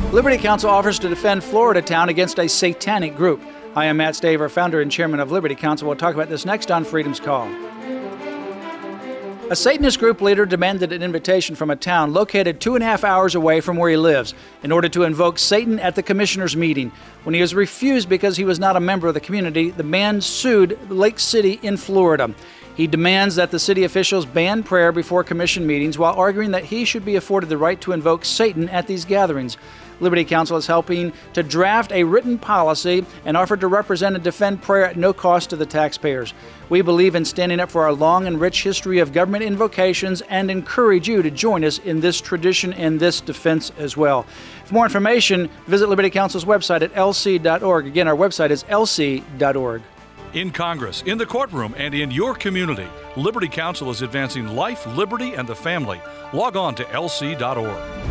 Liberty Counsel offers to defend Florida town against a satanic group. Hi, I'm Matt Staver, founder and chairman of Liberty Counsel. We'll talk about this next on Freedom's Call. A Satanist group leader demanded an invitation from a town located 2.5 hours away from where he lives in order to invoke Satan at the commissioner's meeting. When he was refused because he was not a member of the community, the man sued Lake City in Florida. He demands that the city officials ban prayer before commission meetings while arguing that he should be afforded the right to invoke Satan at these gatherings. Liberty Counsel is helping to draft a written policy and offered to represent and defend prayer at no cost to the taxpayers. We believe in standing up for our long and rich history of government invocations and encourage you to join us in this tradition and this defense as well. For more information, visit Liberty Counsel's website at lc.org. Again, our website is lc.org. In Congress, in the courtroom, and in your community, Liberty Counsel is advancing life, liberty, and the family. Log on to lc.org.